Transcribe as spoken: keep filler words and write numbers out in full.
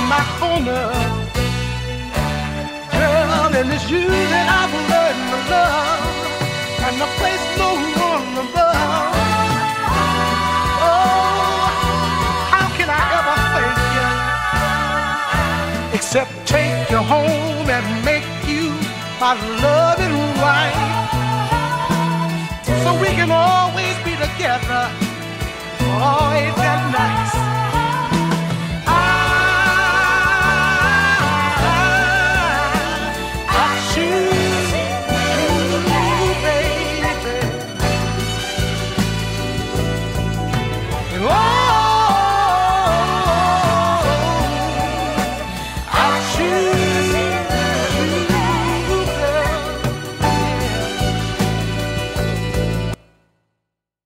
my corner. Girl, and it's you that I've learned to love, and the place no one above. Oh, how can I ever thank you except take you home and make you my loving wife, so we can always be together. Oh, ain't that nice?